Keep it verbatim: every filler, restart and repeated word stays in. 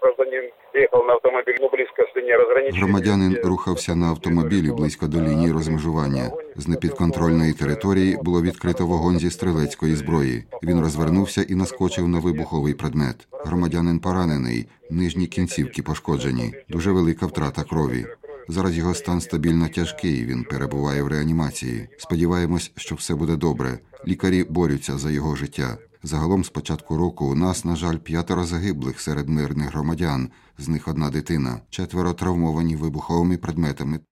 гражданин ехал на автомобиле, ну, близко к линии разграничения. Громадянин рухався на автомобілі близько до лінії розмежування. З непідконтрольної території було відкрито вогонь зі стрілецької зброї. Він розвернувся і наскочив на вибуховий предмет. Громадянин поранений, нижні кінцівки пошкоджені. Дуже велика втрата крові. Зараз його стан стабільно тяжкий, він перебуває в реанімації. Сподіваємось, що все буде добре. Лікарі борються за його життя. Загалом з початку року у нас, на жаль, п'ятеро загиблих серед мирних громадян, з них одна дитина, четверо травмовані вибуховими предметами.